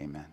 Amen.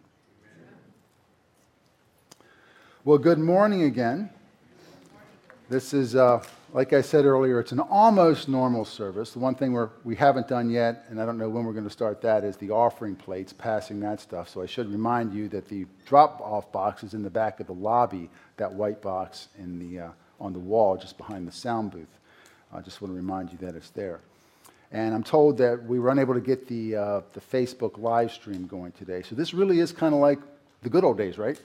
Well, good morning again. This is, like I said earlier, it's an almost normal service. The one thing we haven't done yet, and I don't know when we're going to start that, is the offering plates, passing that stuff. So I should remind you that the drop-off box is in the back of the lobby, that white box on the wall just behind the sound booth. I just want to remind you that it's there. And I'm told that we were unable to get the Facebook live stream going today. So this really is kind of like the good old days, right?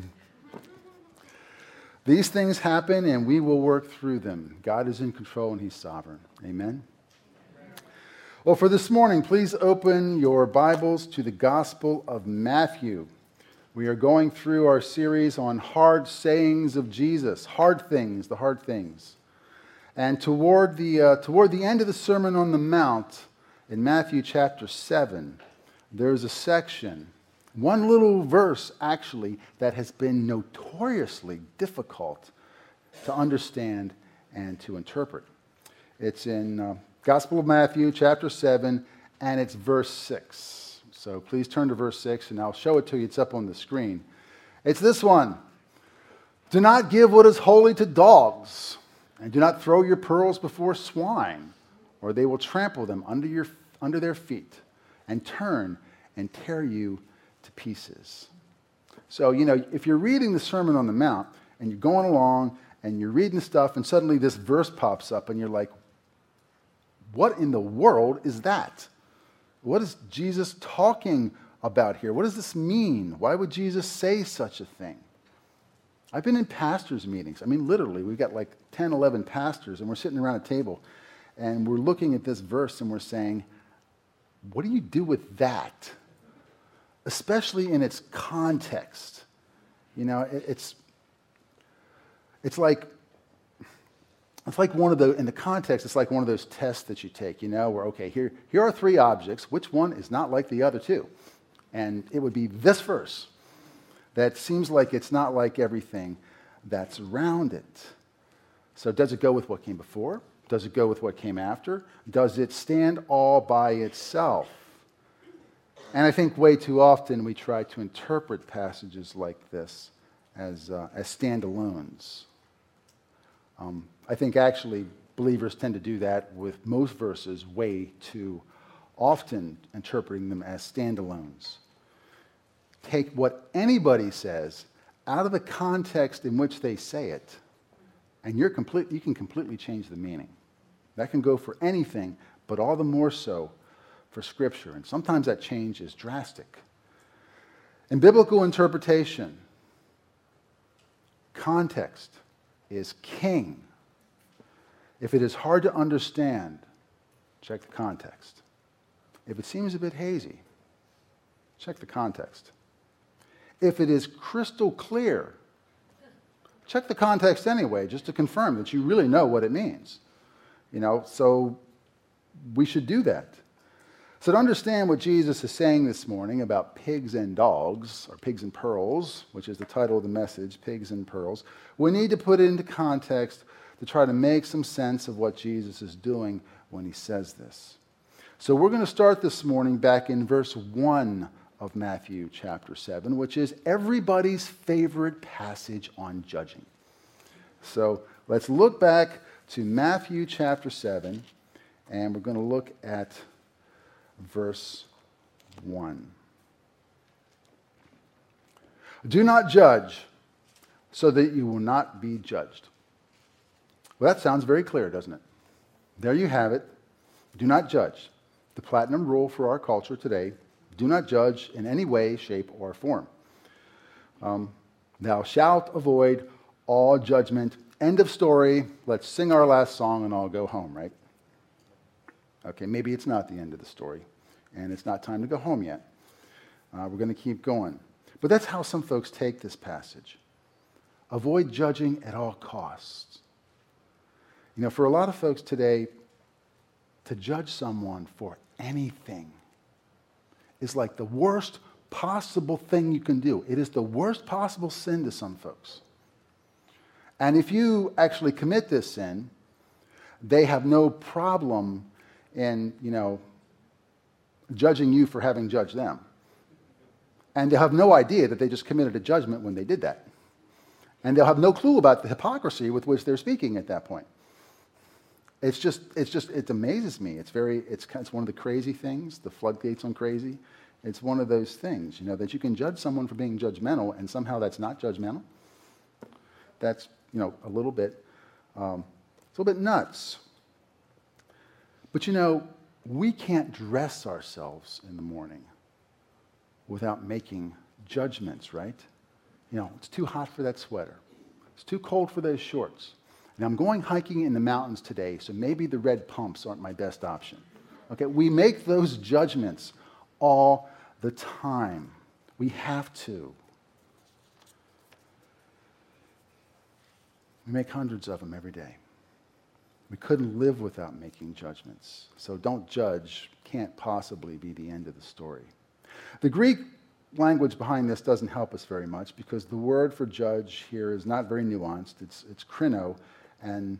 These things happen, and we will work through them. God is in control, and He's sovereign. Amen? Well, for this morning, please open your Bibles to the Gospel of Matthew. We are going through our series on hard sayings of Jesus, hard things, the hard things. And toward the end of the Sermon on the Mount, in Matthew chapter 7, there's a section, one little verse, actually, that has been notoriously difficult to understand and to interpret. It's in Gospel of Matthew, chapter 7, and it's verse 6. So please turn to verse 6, and I'll show it to you. It's up on the screen. It's this one. Do not give what is holy to dogs, and do not throw your pearls before swine, or they will trample them under their feet, and turn and tear you to pieces. So, if you're reading the Sermon on the Mount and you're going along and you're reading stuff and suddenly this verse pops up and you're like, what in the world is that? What is Jesus talking about here? What does this mean? Why would Jesus say such a thing? I've been in pastors' meetings. I mean, literally, we've got like 10, 11 pastors and we're sitting around a table and we're looking at this verse and we're saying, what do you do with that? Especially in its context. It's like one of in the context, it's like one of those tests that you take, where, okay, here are three objects. Which one is not like the other two? And it would be this verse that seems like it's not like everything that's around it. So does it go with what came before? Does it go with what came after? Does it stand all by itself? And I think way too often we try to interpret passages like this as standalones. I think actually believers tend to do that with most verses way too often, interpreting them as standalones. Take what anybody says out of the context in which they say it, and you can completely change the meaning. That can go for anything, but all the more so for Scripture, and sometimes that change is drastic. In biblical interpretation, context is king. If it is hard to understand, check the context. If it seems a bit hazy, check the context. If it is crystal clear, check the context anyway, just to confirm that you really know what it means. So we should do that. So to understand what Jesus is saying this morning about pigs and dogs, or pigs and pearls, which is the title of the message, Pigs and Pearls, we need to put it into context to try to make some sense of what Jesus is doing when he says this. So we're going to start this morning back in verse 1 of Matthew chapter 7, which is everybody's favorite passage on judging. So let's look back to Matthew chapter 7, and we're going to look at verse 1. Do not judge so that you will not be judged. Well, that sounds very clear, doesn't it? There you have it. Do not judge. The platinum rule for our culture today: do not judge in any way, shape, or form. Thou shalt avoid all judgment. End of story. Let's sing our last song and I'll go home, right? Okay, maybe it's not the end of the story, and it's not time to go home yet. We're going to keep going. But that's how some folks take this passage. Avoid judging at all costs. For a lot of folks today, to judge someone for anything is like the worst possible thing you can do. It is the worst possible sin to some folks. And if you actually commit this sin, they have no problem in, judging you for having judged them. And they'll have no idea that they just committed a judgment when they did that. And they'll have no clue about the hypocrisy with which they're speaking at that point. It amazes me. It's one of the crazy things, the floodgates on crazy. It's one of those things, that you can judge someone for being judgmental, and somehow that's not judgmental. That's, a little bit nuts. But we can't dress ourselves in the morning without making judgments, right? It's too hot for that sweater. It's too cold for those shorts. And I'm going hiking in the mountains today, so maybe the red pumps aren't my best option. Okay, we make those judgments all the time. We have to. We make hundreds of them every day. We couldn't live without making judgments. So don't judge can't possibly be the end of the story. The Greek language behind this doesn't help us very much because the word for judge here is not very nuanced. It's krino, and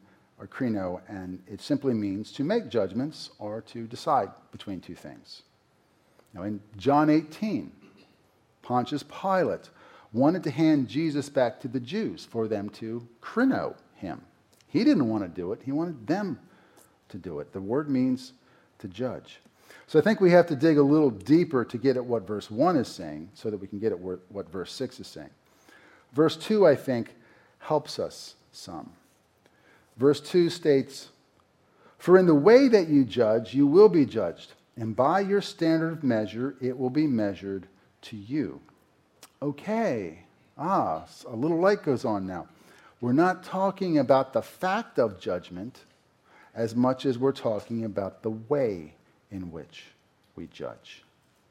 it simply means to make judgments or to decide between two things. Now in John 18, Pontius Pilate wanted to hand Jesus back to the Jews for them to krino him. He didn't want to do it. He wanted them to do it. The word means to judge. So I think we have to dig a little deeper to get at what verse 1 is saying so that we can get at what verse 6 is saying. Verse 2, I think, helps us some. Verse 2 states, "For in the way that you judge, you will be judged, and by your standard of measure, it will be measured to you." Okay. A little light goes on now. We're not talking about the fact of judgment as much as we're talking about the way in which we judge.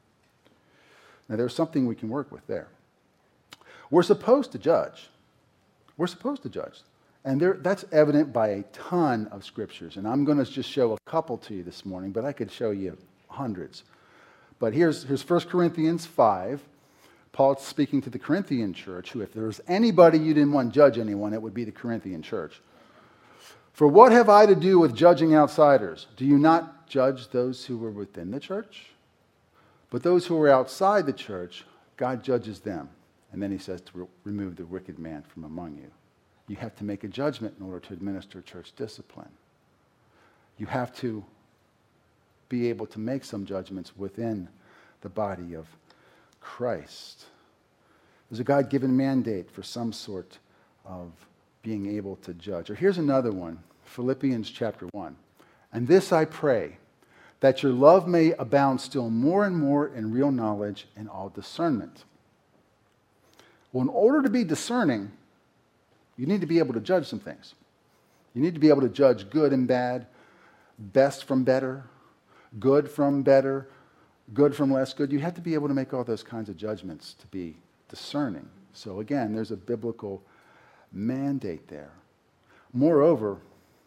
Now, there's something we can work with there. We're supposed to judge. We're supposed to judge. And that's evident by a ton of scriptures. And I'm going to just show a couple to you this morning, but I could show you hundreds. But here's 1 Corinthians 5. Paul's speaking to the Corinthian church, who if there was anybody you didn't want to judge anyone, it would be the Corinthian church. "For what have I to do with judging outsiders? Do you not judge those who were within the church? But those who are outside the church, God judges them." And then he says to remove the wicked man from among you. You have to make a judgment in order to administer church discipline. You have to be able to make some judgments within the body of Christ. There's a God-given mandate for some sort of being able to judge. Or here's another one, Philippians chapter 1. "And this I pray, that your love may abound still more and more in real knowledge and all discernment." Well, in order to be discerning, you need to be able to judge some things. You need to be able to judge good and bad, best from better, good from better, good from less good. You have to be able to make all those kinds of judgments to be discerning. So again, there's a biblical mandate there. Moreover,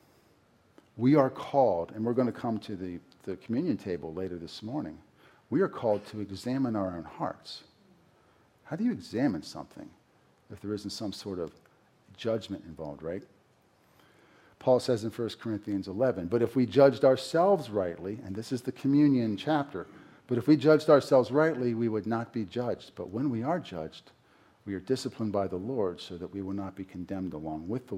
we are called, and we're going to come to the communion table later this morning, we are called to examine our own hearts. How do you examine something if there isn't some sort of judgment involved, right? Paul says in 1 Corinthians 11, "But if we judged ourselves rightly," and this is the communion chapter, "but if we judged ourselves rightly, we would not be judged. But when we are judged, we are disciplined by the Lord so that we will not be condemned along with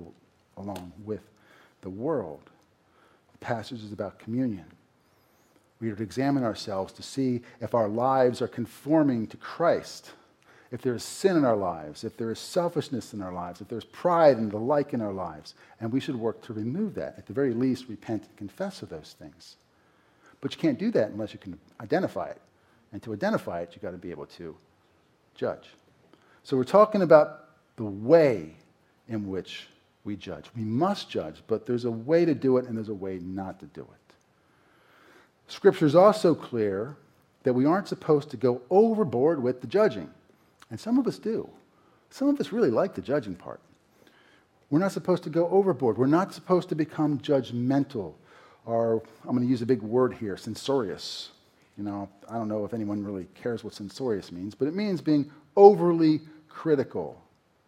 the world." The passage is about communion. We are to examine ourselves to see if our lives are conforming to Christ, if there is sin in our lives, if there is selfishness in our lives, if there's pride and the like in our lives, and we should work to remove that. At the very least, repent and confess of those things. But you can't do that unless you can identify it. And to identify it, you've got to be able to judge. So we're talking about the way in which we judge. We must judge, but there's a way to do it and there's a way not to do it. Scripture is also clear that we aren't supposed to go overboard with the judging. And some of us do. Some of us really like the judging part. We're not supposed to go overboard. We're not supposed to become judgmental, or I'm going to use a big word here, censorious. I don't know if anyone really cares what censorious means, but it means being overly critical.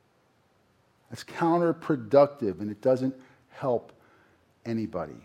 It's counterproductive, and it doesn't help anybody.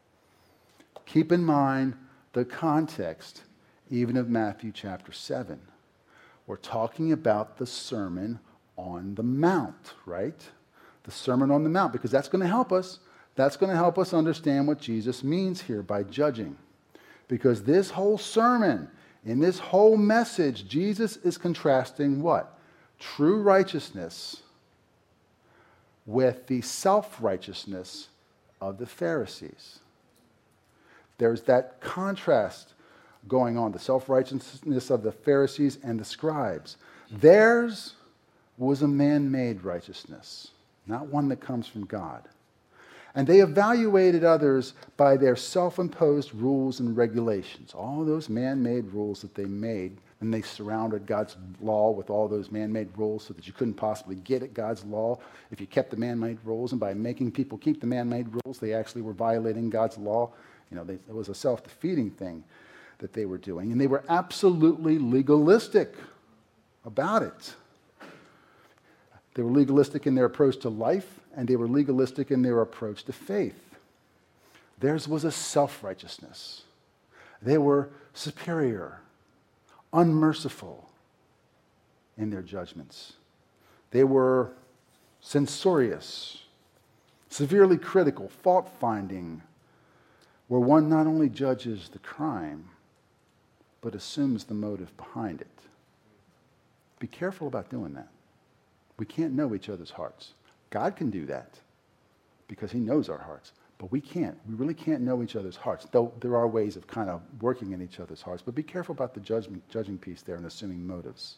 Keep in mind the context, even of Matthew chapter 7. We're talking about the Sermon on the Mount, right? The Sermon on the Mount, because that's going to help us. That's going to help us understand what Jesus means here by judging. Because this whole sermon, in this whole message, Jesus is contrasting what? True righteousness with the self-righteousness of the Pharisees. There's that contrast going on, the self-righteousness of the Pharisees and the scribes. Theirs was a man-made righteousness, not one that comes from God. And they evaluated others by their self-imposed rules and regulations, all those man-made rules that they made, and they surrounded God's law with all those man-made rules so that you couldn't possibly get at God's law if you kept the man-made rules. And by making people keep the man-made rules, they actually were violating God's law. It was a self-defeating thing that they were doing. And they were absolutely legalistic about it. They were legalistic in their approach to life, and they were legalistic in their approach to faith. Theirs was a self-righteousness. They were superior, unmerciful in their judgments. They were censorious, severely critical, fault-finding, where one not only judges the crime, but assumes the motive behind it. Be careful about doing that. We can't know each other's hearts. God can do that because he knows our hearts, but we can't. We really can't know each other's hearts, though there are ways of kind of working in each other's hearts. But be careful about the judging piece there and assuming motives.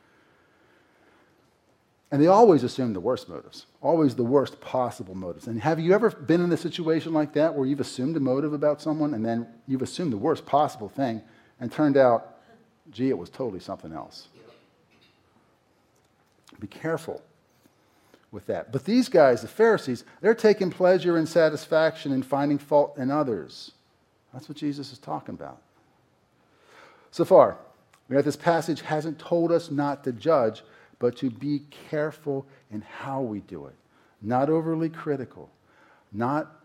And they always assume the worst motives, always the worst possible motives. And have you ever been in a situation like that where you've assumed a motive about someone and then you've assumed the worst possible thing and turned out, gee, it was totally something else? Be careful with that. But these guys, the Pharisees, they're taking pleasure and satisfaction in finding fault in others. That's what Jesus is talking about. So far, this passage hasn't told us not to judge, but to be careful in how we do it. Not overly critical. Not,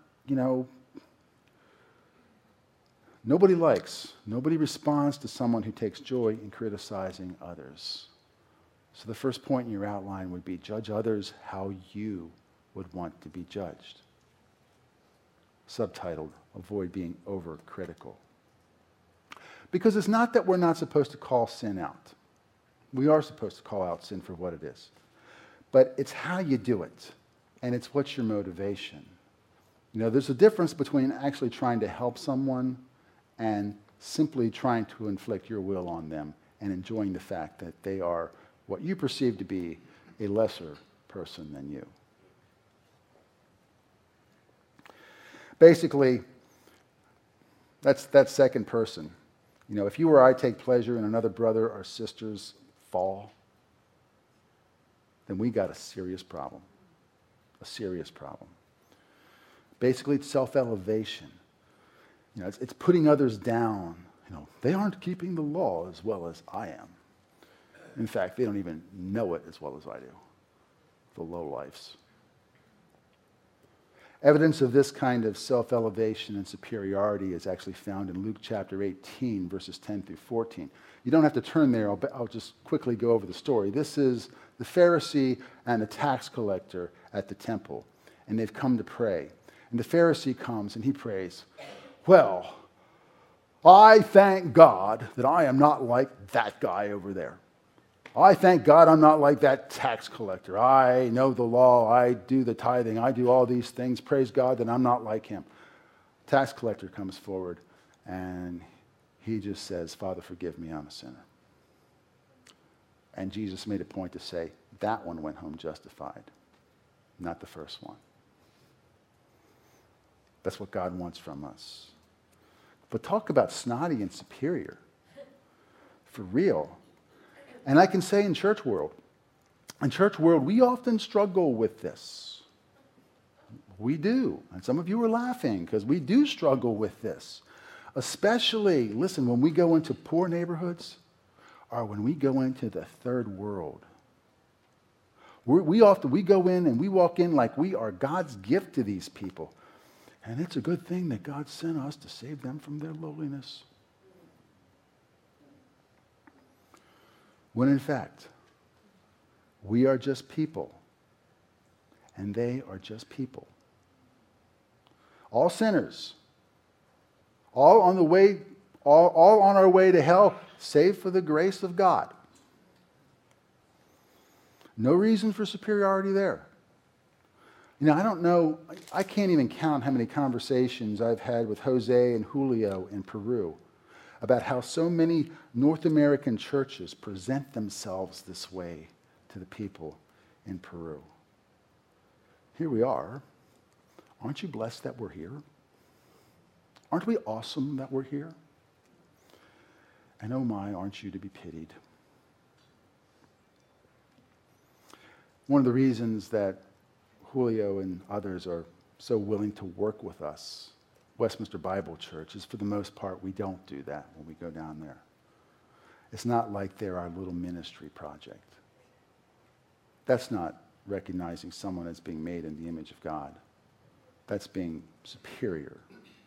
nobody responds to someone who takes joy in criticizing others. So the first point in your outline would be judge others how you would want to be judged. Subtitled, avoid being overcritical. Because it's not that we're not supposed to call sin out. We are supposed to call out sin for what it is. But it's how you do it, and it's what's your motivation. There's a difference between actually trying to help someone and simply trying to inflict your will on them and enjoying the fact that they are what you perceive to be a lesser person than you. Basically, that's that second person. If you or I take pleasure in another brother or sister's fall, then we got a serious problem. A serious problem. Basically, it's self-elevation. It's putting others down. They aren't keeping the law as well as I am. In fact, they don't even know it as well as I do. The lowlifes. Evidence of this kind of self-elevation and superiority is actually found in Luke chapter 18, verses 10 through 14. You don't have to turn there. I'll just quickly go over the story. This is the Pharisee and the tax collector at the temple, and they've come to pray. And the Pharisee comes and he prays, "Well, I thank God that I am not like that guy over there. I thank God I'm not like that tax collector. I know the law. I do the tithing. I do all these things. Praise God that I'm not like him." Tax collector comes forward and he just says, "Father, forgive me, I'm a sinner." And Jesus made a point to say, that one went home justified, not the first one. That's what God wants from us. But talk about snotty and superior. For real. And I can say in church world, we often struggle with this. We do. And some of you are laughing because we do struggle with this. Especially, listen, when we go into poor neighborhoods or when we go into the third world. We go in and we walk in like we are God's gift to these people. And it's a good thing that God sent us to save them from their lowliness. when in fact, we are just people, and they are just people. All sinners, all on our way to hell, save for the grace of God. No reason for superiority there. You know, I don't know, I can't even count how many conversations I've had with Jose and Julio in Peru about how so many North American churches present themselves this way to the people in Peru. Here we are. Aren't you blessed that we're here? Aren't we awesome that we're here? And oh my, aren't you to be pitied? One of the reasons that Julio and others are so willing to work with us, Westminster Bible Church, is for the most part we don't do that when we go down there. It's not like they're our little ministry project. That's not recognizing someone as being made in the image of God. That's being superior.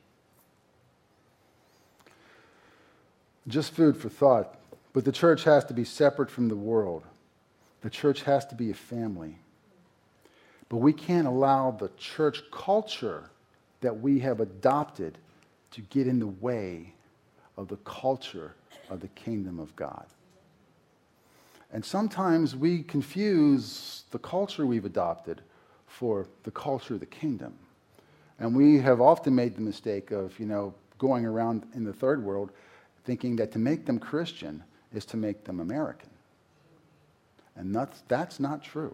Just food for thought, but the church has to be separate from the world. The church has to be a family. But we can't allow the church culture that we have adopted to get in the way of the culture of the kingdom of God. And sometimes we confuse the culture we've adopted for the culture of the kingdom. And we have often made the mistake of, going around in the third world thinking that to make them Christian is to make them American. And that's not true.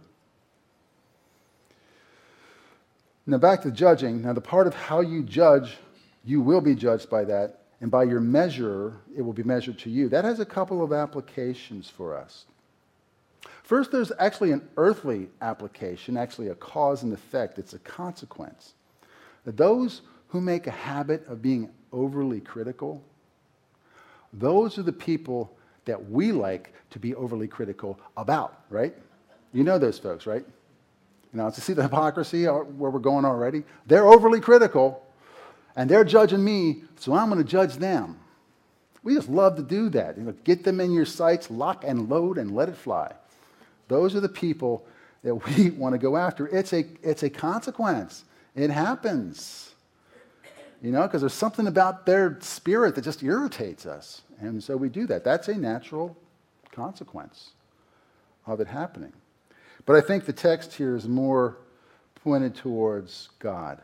Now back to judging. Now the part of how you judge, you will be judged by that, and by your measure, it will be measured to you. That has a couple of applications for us. First, there's actually an earthly application, actually a cause and effect. It's a consequence. That those who make a habit of being overly critical, those are the people that we like to be overly critical about, right? You know those folks, right? To see the hypocrisy where we're going already? They're overly critical, and they're judging me, so I'm going to judge them. We just love to do that. Get them in your sights, lock and load, and let it fly. Those are the people that we want to go after. It's a consequence. It happens. Because there's something about their spirit that just irritates us. And so we do that. That's a natural consequence of it happening. But I think the text here is more pointed towards God.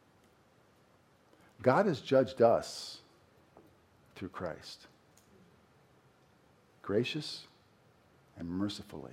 God has judged us through Christ. Gracious and mercifully.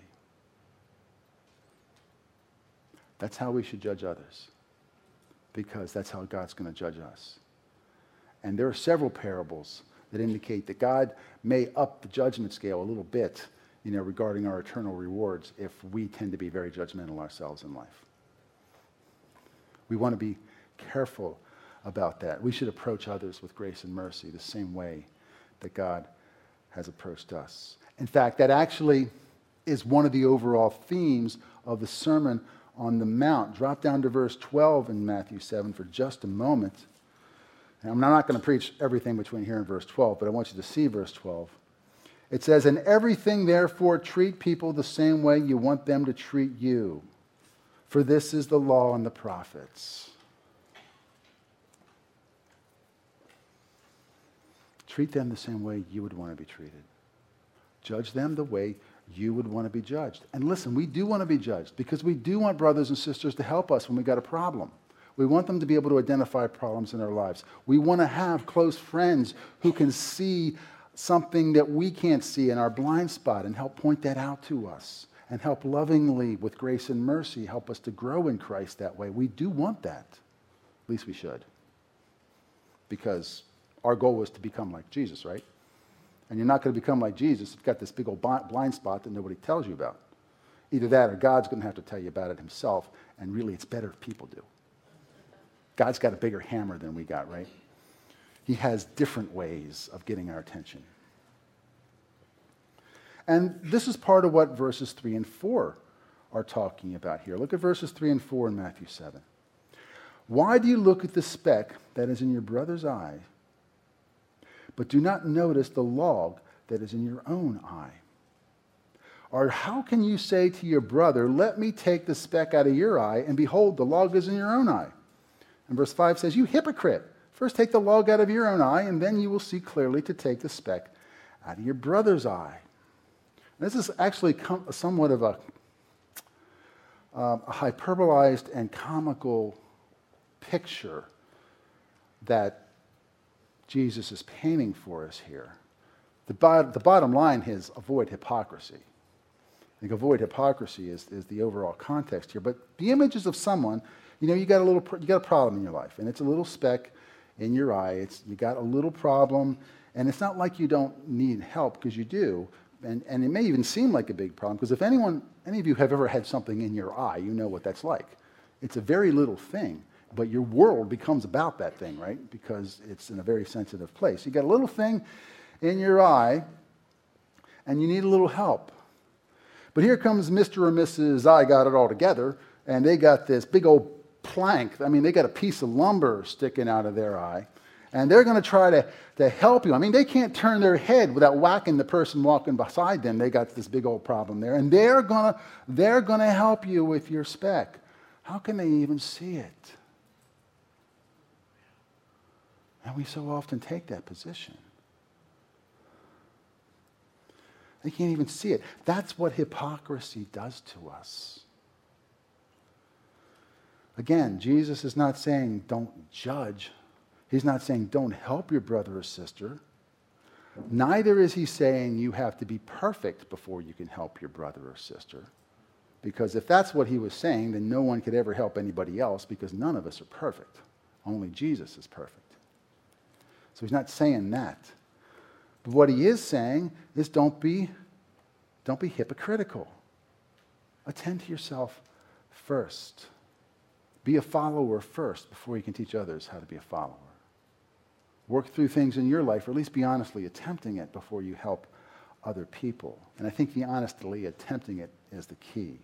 That's how we should judge others. Because that's how God's going to judge us. And there are several parables that indicate that God may up the judgment scale a little bit, regarding our eternal rewards if we tend to be very judgmental ourselves in life. We want to be careful about that. We should approach others with grace and mercy the same way that God has approached us. In fact, that actually is one of the overall themes of the Sermon on the Mount. Drop down to verse 12 in Matthew 7 for just a moment. And I'm not going to preach everything between here and verse 12, but I want you to see verse 12. It says, "In everything, therefore, treat people the same way you want them to treat you. For this is the law and the prophets." Treat them the same way you would want to be treated. Judge them the way you would want to be judged. And listen, we do want to be judged because we do want brothers and sisters to help us when we got a problem. We want them to be able to identify problems in their lives. We want to have close friends who can see something that we can't see in our blind spot and help point that out to us and help lovingly, with grace and mercy, help us to grow in Christ that way. We do want that. At least we should. Because our goal was to become like Jesus, right? And you're not going to become like Jesus if you've got this big old blind spot that nobody tells you about. Either that or God's going to have to tell you about it himself, and really it's better if people do. God's got a bigger hammer than we got, right? He has different ways of getting our attention. And this is part of what verses 3 and 4 are talking about here. Look at verses 3 and 4 in Matthew 7. "Why do you look at the speck that is in your brother's eye, but do not notice the log that is in your own eye? Or how can you say to your brother, let me take the speck out of your eye, and behold, the log is in your own eye? And verse 5 says, you hypocrite, first take the log out of your own eye, and then you will see clearly to take the speck out of your brother's eye. And this is actually somewhat of a hyperbolized and comical picture that Jesus is painting for us here. The bottom line is avoid hypocrisy. I think avoid hypocrisy is the overall context here. But the images of someone, you got a problem in your life, and it's a little speck in your eye. You got a little problem, and it's not like you don't need help, because you do. And it may even seem like a big problem, because if any of you have ever had something in your eye, you know what that's like. It's a very little thing, but your world becomes about that thing, right? Because it's in a very sensitive place. You got a little thing in your eye, and you need a little help. But here comes Mr. or Mrs. I got it all together, and they got this big old plank. I mean, they got a piece of lumber sticking out of their eye, and they're going to try to help you. I mean, they can't turn their head without whacking the person walking beside them. They got this big old problem there, and they're going to help you with your speck. How can they even see it? And we so often take that position. They can't even see it. That's what hypocrisy does to us. Again, Jesus is not saying don't judge. He's not saying don't help your brother or sister. Neither is he saying you have to be perfect before you can help your brother or sister. Because if that's what he was saying, then no one could ever help anybody else, because none of us are perfect. Only Jesus is perfect. So he's not saying that. But what he is saying is don't be hypocritical. Attend to yourself first. Be a follower first before you can teach others how to be a follower. Work through things in your life, or at least be honestly attempting it before you help other people. And I think the honestly attempting it is the key.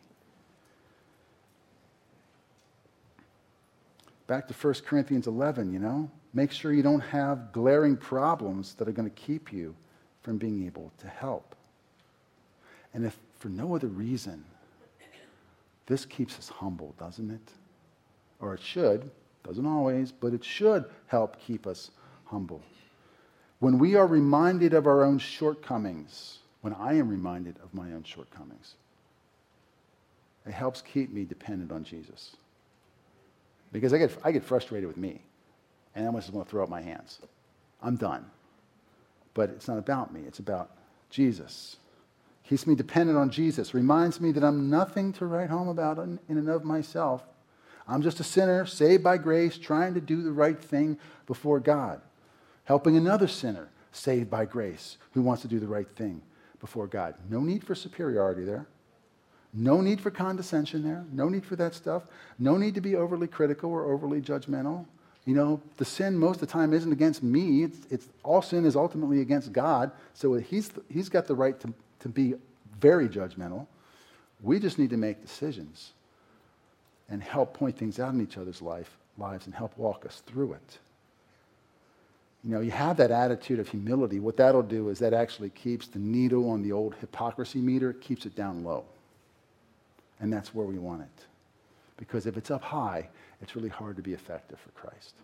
Back to 1 Corinthians 11, make sure you don't have glaring problems that are going to keep you from being able to help. And if for no other reason, this keeps us humble, doesn't it? Or it should. Doesn't always, but it should help keep us humble. When we are reminded of our own shortcomings, when I am reminded of my own shortcomings, it helps keep me dependent on Jesus. Because I get frustrated with me, and I just want to throw up my hands. I'm done. But it's not about me. It's about Jesus. Keeps me dependent on Jesus. Reminds me that I'm nothing to write home about in and of myself. I'm just a sinner, saved by grace, trying to do the right thing before God. Helping another sinner, saved by grace, who wants to do the right thing before God. No need for superiority there. No need for condescension there. No need for that stuff. No need to be overly critical or overly judgmental. The sin most of the time isn't against me. It's all sin is ultimately against God. So he's got the right to be very judgmental. We just need to make decisions and help point things out in each other's lives and help walk us through it. You have that attitude of humility. What that'll do is that actually keeps the needle on the old hypocrisy meter, keeps it down low. And that's where we want it. Because if it's up high, it's really hard to be effective for Christ.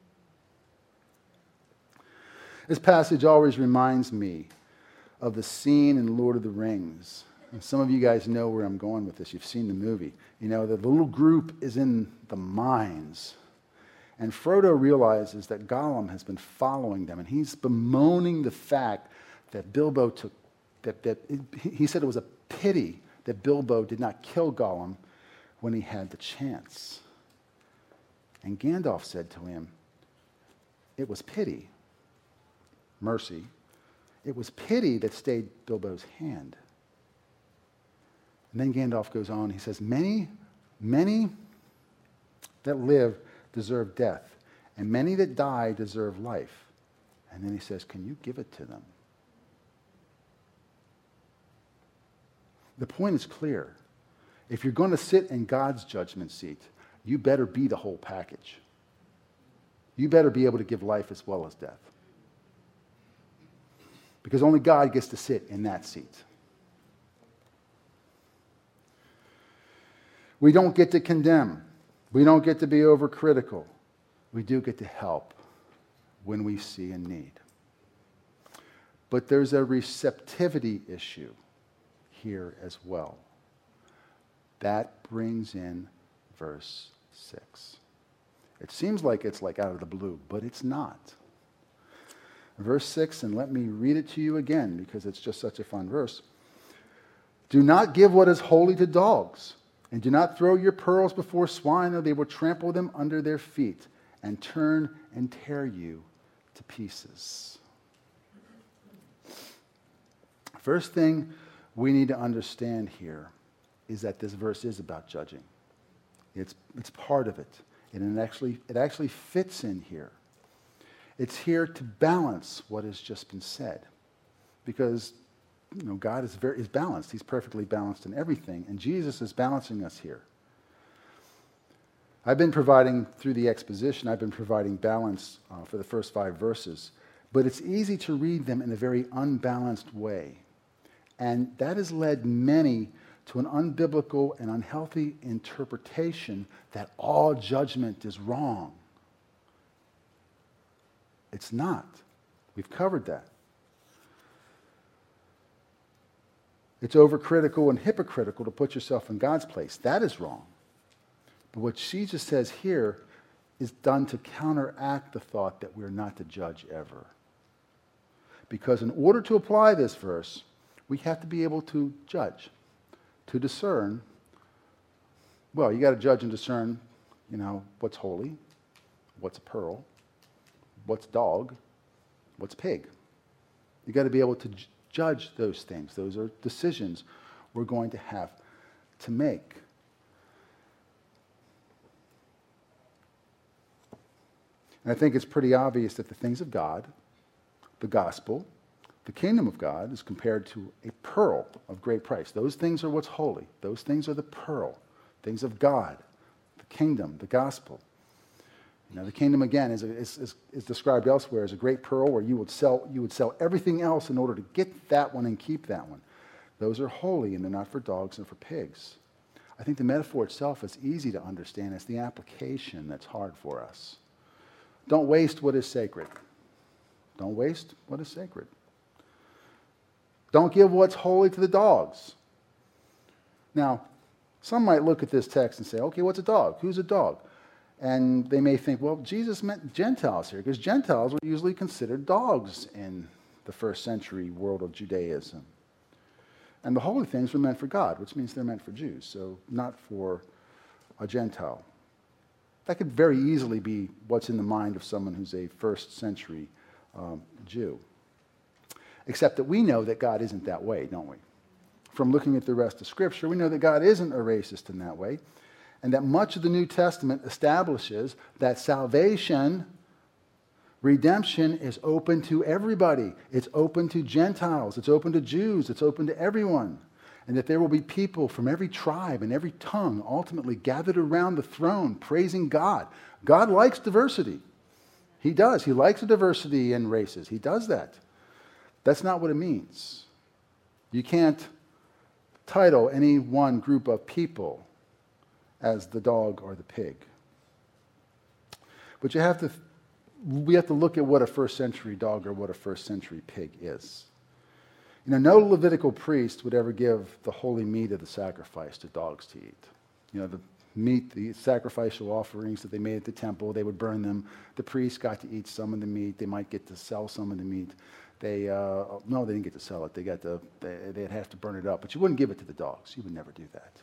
This passage always reminds me of the scene in Lord of the Rings. And some of you guys know where I'm going with this. You've seen the movie. The little group is in the mines. And Frodo realizes that Gollum has been following them. And he's bemoaning the fact that Bilbo he said it was a pity that Bilbo did not kill Gollum when he had the chance. And Gandalf said to him, it was pity, mercy. It was pity that stayed Bilbo's hand. And then Gandalf goes on, he says, many that live deserve death, and many that die deserve life. And then he says, can you give it to them? The point is clear. If you're going to sit in God's judgment seat, you better be the whole package. You better be able to give life as well as death. Because only God gets to sit in that seat. We don't get to condemn. We don't get to be overcritical. We do get to help when we see a need. But there's a receptivity issue here as well. That brings in verse 6. It seems like it's like out of the blue, but it's not. Verse 6, and let me read it to you again because it's just such a fun verse. Do not give what is holy to dogs, and do not throw your pearls before swine, or they will trample them under their feet and turn and tear you to pieces. First thing we need to understand here is that this verse is about judging. It's part of it. And it actually fits in here. It's here to balance what has just been said. Because God is balanced. He's perfectly balanced in everything. And Jesus is balancing us here. Through the exposition, I've been providing balance for the first 5 verses. But it's easy to read them in a very unbalanced way. And that has led many to an unbiblical and unhealthy interpretation that all judgment is wrong. It's not. We've covered that. It's overcritical and hypocritical to put yourself in God's place. That is wrong. But what Jesus says here is done to counteract the thought that we're not to judge ever. Because in order to apply this verse, we have to be able to judge, to discern. Well, you got to judge and discern, what's holy, what's a pearl, what's dog, what's pig. You got to be able to judge those things. Those are decisions we're going to have to make. And I think it's pretty obvious that the things of God, the gospel, the kingdom of God is compared to a pearl of great price. Those things are what's holy. Those things are the pearl, things of God, the kingdom, the gospel. The kingdom, again, is described elsewhere as a great pearl where you would sell everything else in order to get that one and keep that one. Those are holy, and they're not for dogs and for pigs. I think the metaphor itself is easy to understand. It's the application that's hard for us. Don't waste what is sacred. Don't waste what is sacred. Don't give what's holy to the dogs. Now, some might look at this text and say, okay, what's a dog? Who's a dog? And they may think, well, Jesus meant Gentiles here, because Gentiles were usually considered dogs in the first century world of Judaism. And the holy things were meant for God, which means they're meant for Jews, so not for a Gentile. That could very easily be what's in the mind of someone who's a first century Jew. Except that we know that God isn't that way, don't we? From looking at the rest of Scripture, we know that God isn't a racist in that way, and that much of the New Testament establishes that salvation, redemption, is open to everybody. It's open to Gentiles. It's open to Jews. It's open to everyone. And that there will be people from every tribe and every tongue ultimately gathered around the throne praising God. God likes diversity. He does. He likes a diversity in races. He does that. That's not what it means. You can't title any one group of people as the dog or the pig. But we have to look at what a first century dog or what a first century pig is. No Levitical priest would ever give the holy meat of the sacrifice to dogs to eat. The meat, the sacrificial offerings that they made at the temple, they would burn them. The priests got to eat some of the meat. They might get to sell some of the meat. They didn't get to sell it. They'd have to burn it up. But you wouldn't give it to the dogs. You would never do that.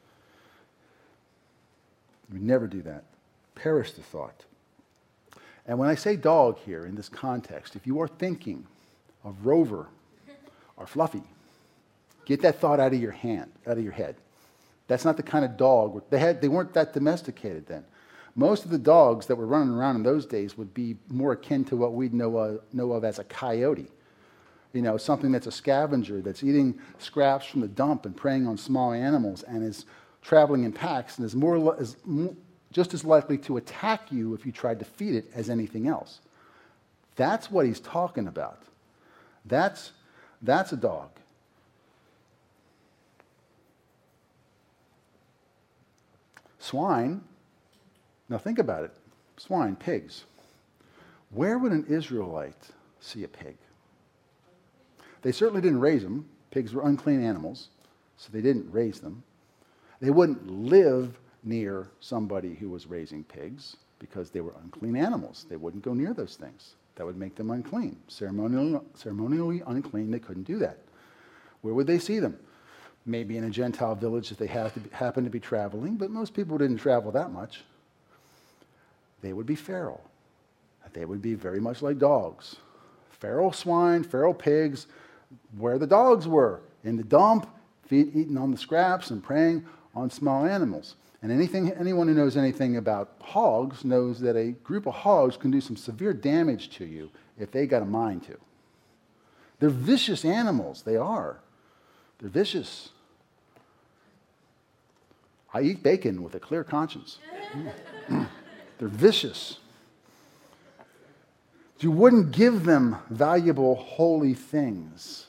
You would never do that. Perish the thought. And when I say dog here in this context, if you are thinking of Rover or Fluffy, get that thought out of your head. That's not the kind of dog. They weren't that domesticated then. Most of the dogs that were running around in those days would be more akin to what we'd know of as a coyote. Something that's a scavenger, that's eating scraps from the dump and preying on small animals and is traveling in packs and is just as likely to attack you if you tried to feed it as anything else. That's what he's talking about. That's a dog. Swine, now think about it. Swine, pigs. Where would an Israelite see a pig? They certainly didn't raise them. Pigs were unclean animals, so they didn't raise them. They wouldn't live near somebody who was raising pigs because they were unclean animals. They wouldn't go near those things. That would make them unclean. Ceremonially unclean, they couldn't do that. Where would they see them? Maybe in a Gentile village if they happened to be traveling, but most people didn't travel that much. They would be feral. They would be very much like dogs. Feral swine, feral pigs, where the dogs were, in the dump, eating on the scraps and preying on small animals. And anyone who knows anything about hogs knows that a group of hogs can do some severe damage to you if they got a mind to. They're vicious animals. They are. They're vicious. I eat bacon with a clear conscience. They're vicious. You wouldn't give them valuable, holy things.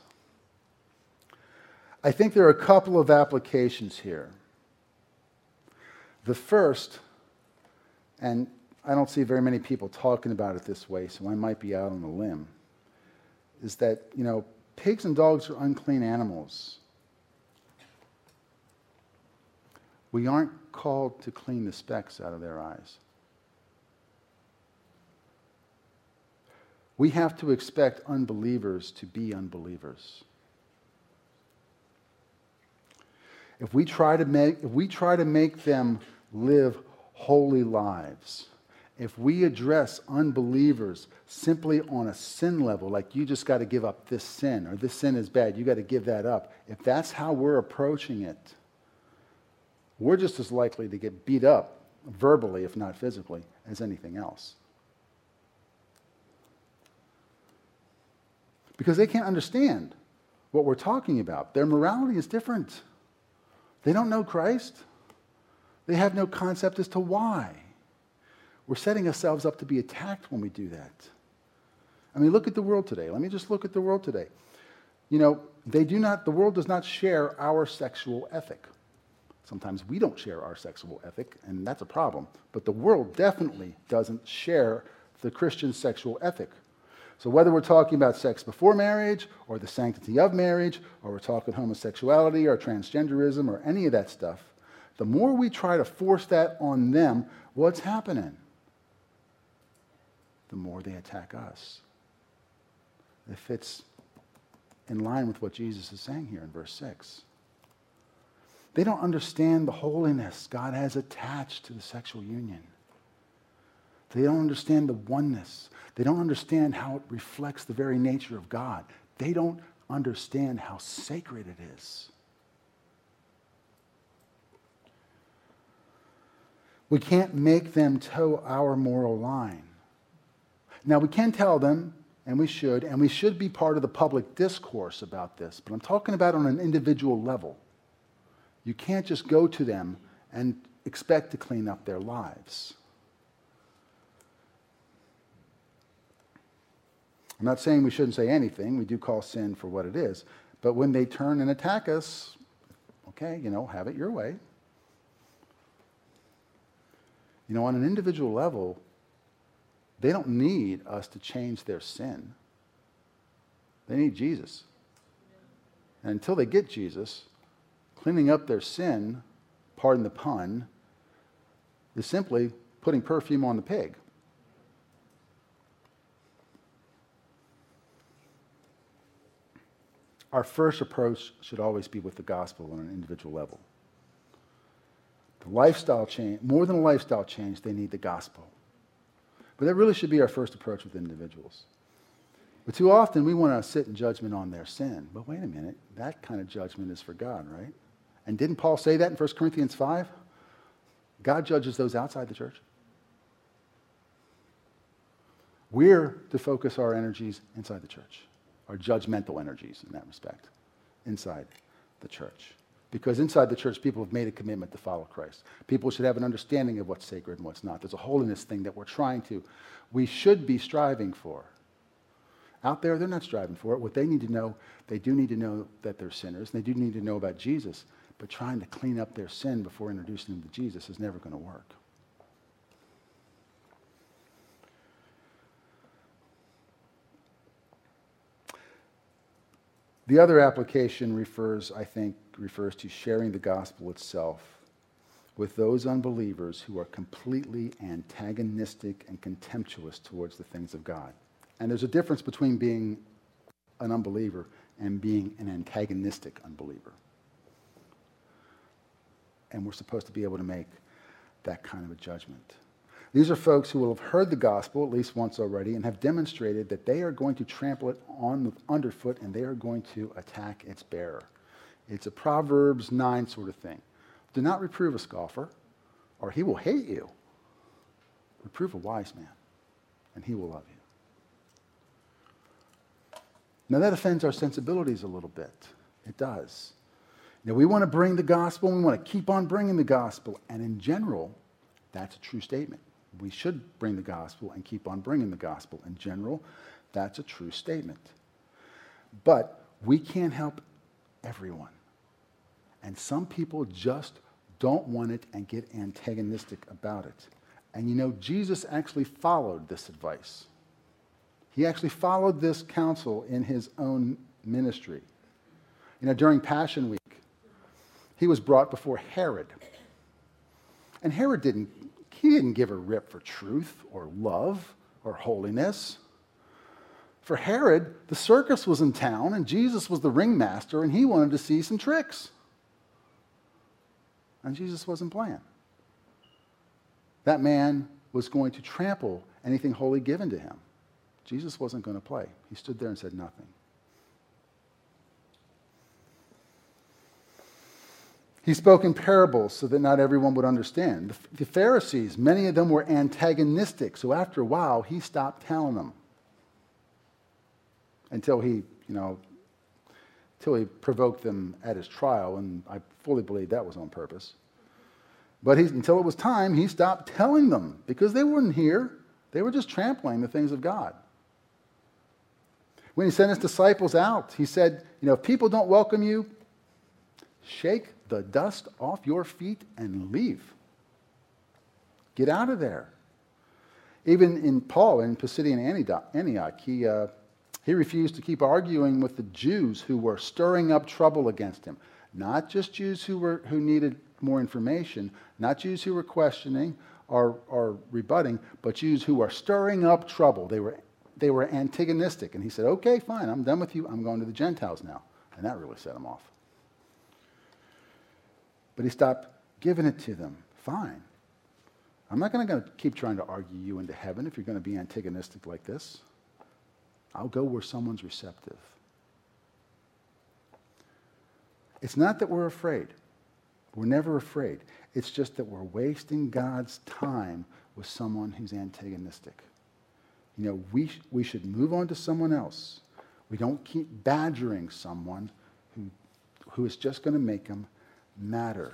I think there are a couple of applications here. The first, and I don't see very many people talking about it this way, so I might be out on a limb, is that, pigs and dogs are unclean animals. We aren't called to clean the specks out of their eyes. We have to expect unbelievers to be unbelievers. If we try to make them live holy lives, if we address unbelievers simply on a sin level, like you just got to give up this sin, or this sin is bad, you got to give that up, if that's how we're approaching it, we're just as likely to get beat up verbally, if not physically, as anything else. Because they can't understand what we're talking about. Their morality is different. They don't know Christ. They have no concept as to why. We're setting ourselves up to be attacked when we do that. I mean, look at the world today. Let me just look at the world today. The world does not share our sexual ethic. Sometimes we don't share our sexual ethic, and that's a problem. But the world definitely doesn't share the Christian sexual ethic. So whether we're talking about sex before marriage, or the sanctity of marriage, or we're talking homosexuality or transgenderism or any of that stuff, the more we try to force that on them, what's happening? The more they attack us. It fits in line with what Jesus is saying here in verse 6. They don't understand the holiness God has attached to the sexual union. They don't understand the oneness. They don't understand how it reflects the very nature of God. They don't understand how sacred it is. We can't make them toe our moral line. Now, we can tell them, and we should be part of the public discourse about this, but I'm talking about on an individual level. You can't just go to them and expect to clean up their lives. I'm not saying we shouldn't say anything. We do call sin for what it is. But when they turn and attack us, okay, have it your way. On an individual level, they don't need us to change their sin. They need Jesus. And until they get Jesus, cleaning up their sin, pardon the pun, is simply putting perfume on the pig. Our first approach should always be with the gospel on an individual level. The lifestyle change, more than a lifestyle change, they need the gospel. But that really should be our first approach with individuals. But too often we want to sit in judgment on their sin. But wait a minute, that kind of judgment is for God, right? And didn't Paul say that in 1 Corinthians 5? God judges those outside the church. We're to focus our energies inside the church. Our judgmental energies in that respect, inside the church. Because inside the church, people have made a commitment to follow Christ. People should have an understanding of what's sacred and what's not. There's a holiness thing that we should be striving for. Out there, they're not striving for it. What they need to know, they do need to know that they're sinners. They do need to know about Jesus. But trying to clean up their sin before introducing them to Jesus is never going to work. The other application refers to sharing the gospel itself with those unbelievers who are completely antagonistic and contemptuous towards the things of God. And there's a difference between being an unbeliever and being an antagonistic unbeliever. And we're supposed to be able to make that kind of a judgment. These are folks who will have heard the gospel at least once already and have demonstrated that they are going to trample it on the underfoot and they are going to attack its bearer. It's a Proverbs 9 sort of thing. Do not reprove a scoffer, or he will hate you. Reprove a wise man, and he will love you. Now that offends our sensibilities a little bit. It does. We want to bring the gospel, and we want to keep on bringing the gospel. And in general, that's a true statement. We should bring the gospel and keep on bringing the gospel. In general, that's a true statement. But we can't help everyone. And some people just don't want it and get antagonistic about it. And Jesus actually followed this advice. He actually followed this counsel in his own ministry. During Passion Week, he was brought before Herod. And Herod didn't give a rip for truth or love or holiness. For Herod, the circus was in town and Jesus was the ringmaster and he wanted to see some tricks. And Jesus wasn't playing. That man was going to trample anything holy given to him. Jesus wasn't going to play. He stood there and said nothing. He spoke in parables so that not everyone would understand. The Pharisees, many of them were antagonistic, so after a while, he stopped telling them. Until he provoked them at his trial, and I fully believe that was on purpose. But until it was time, he stopped telling them because they wouldn't hear. They were just trampling the things of God. When he sent his disciples out, he said, if people don't welcome you, shake the dust off your feet and leave. Get out of there. Even in Paul, in Pisidian Antioch, he refused to keep arguing with the Jews who were stirring up trouble against him. Not just Jews who needed more information, not Jews who were questioning or rebutting, but Jews who were stirring up trouble. They were antagonistic. And he said, okay, fine, I'm done with you. I'm going to the Gentiles now. And that really set him off. But he stopped giving it to them. Fine. I'm not going to keep trying to argue you into heaven if you're going to be antagonistic like this. I'll go where someone's receptive. It's not that we're afraid. We're never afraid. It's just that we're wasting God's time with someone who's antagonistic. We should move on to someone else. We don't keep badgering someone who is just going to make them matter.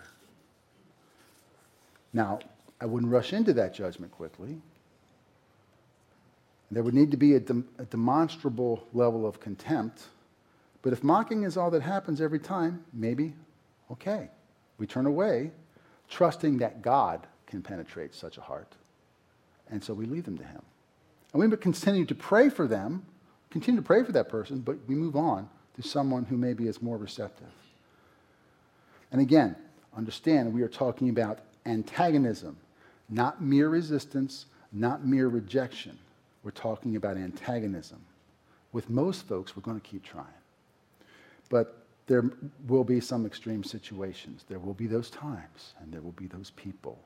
Now, I wouldn't rush into that judgment quickly. There would need to be a demonstrable level of contempt. But if mocking is all that happens every time, maybe, okay. We turn away, trusting that God can penetrate such a heart. And so we leave them to him. And we continue to pray for them, continue to pray for that person, but we move on to someone who maybe is more receptive. And again, understand we are talking about antagonism, not mere resistance, not mere rejection. We're talking about antagonism. With most folks, we're going to keep trying. But there will be some extreme situations. There will be those times, and there will be those people.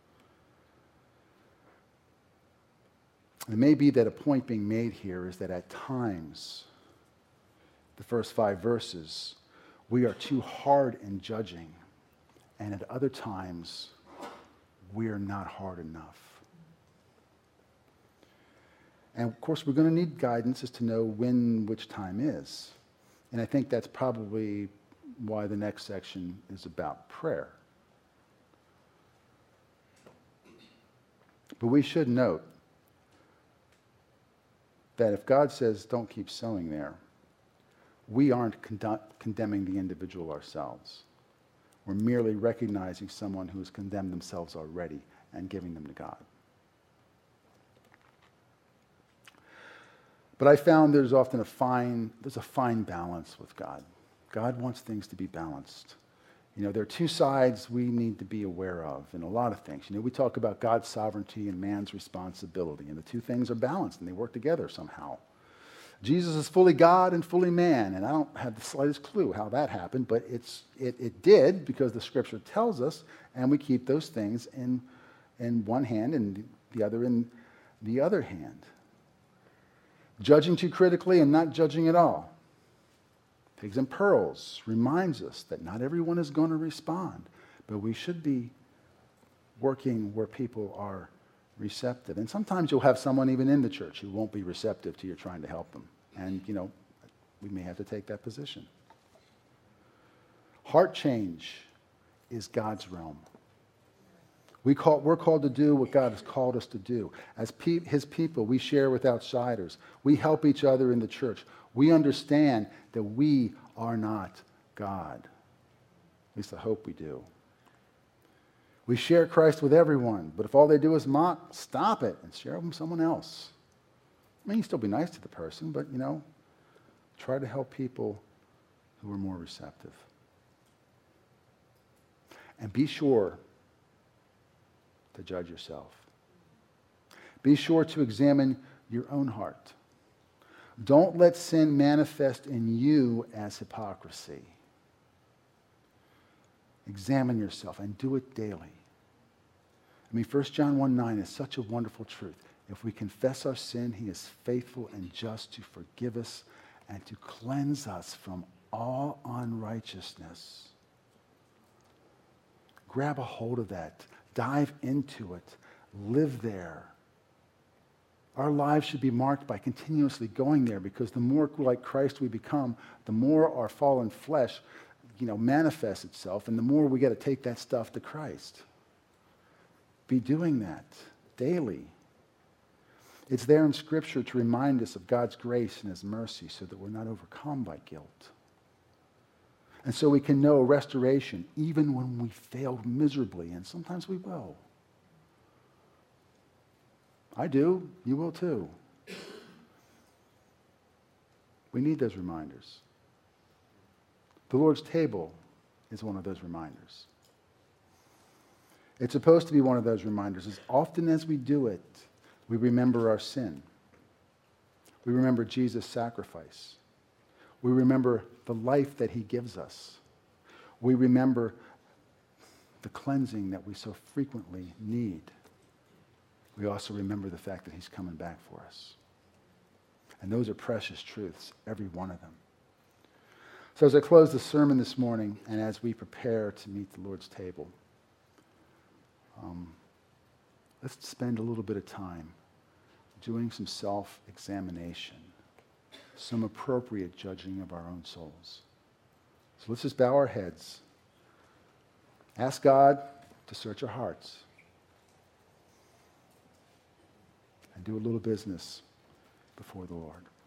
It may be that a point being made here is that at times, the first 5 verses, we are too hard in judging, and at other times, we are not hard enough. And of course, we're going to need guidance as to know when which time is. And I think that's probably why the next section is about prayer. But we should note that if God says don't keep sowing there, we aren't condemning the individual ourselves. We're merely recognizing someone who has condemned themselves already and giving them to God. But I found there's often a fine balance with God. God wants things to be balanced. There are two sides we need to be aware of in a lot of things. We talk about God's sovereignty and man's responsibility, and the two things are balanced and they work together somehow. Jesus is fully God and fully man, and I don't have the slightest clue how that happened, but it did because the Scripture tells us, and we keep those things in one hand and the other in the other hand. Judging too critically and not judging at all. Pigs and Pearls reminds us that not everyone is going to respond, but we should be working where people are receptive. And sometimes you'll have someone even in the church who won't be receptive to you trying to help them. And, we may have to take that position. Heart change is God's realm. We're called to do what God has called us to do. As his people, we share with outsiders. We help each other in the church. We understand that we are not God. At least I hope we do. We share Christ with everyone, but if all they do is mock, stop it and share with someone else. You can still be nice to the person, but, try to help people who are more receptive. And be sure to judge yourself. Be sure to examine your own heart. Don't let sin manifest in you as hypocrisy. Examine yourself and do it daily. 1 John 1:9 is such a wonderful truth. If we confess our sin, he is faithful and just to forgive us and to cleanse us from all unrighteousness. Grab a hold of that. Dive into it. Live there. Our lives should be marked by continuously going there, because the more like Christ we become, the more our fallen flesh, manifests itself, and the more we got to take that stuff to Christ. Be doing that daily. It's there in Scripture to remind us of God's grace and his mercy so that we're not overcome by guilt. And so we can know restoration even when we failed miserably, and sometimes we will. I do. You will too. We need those reminders. The Lord's table is one of those reminders. It's supposed to be one of those reminders. As often as we do it, we remember our sin. We remember Jesus' sacrifice. We remember the life that he gives us. We remember the cleansing that we so frequently need. We also remember the fact that he's coming back for us. And those are precious truths, every one of them. So as I close the sermon this morning, and as we prepare to meet the Lord's table, let's spend a little bit of time doing some self-examination, some appropriate judging of our own souls. So let's just bow our heads. Ask God to search our hearts and do a little business before the Lord.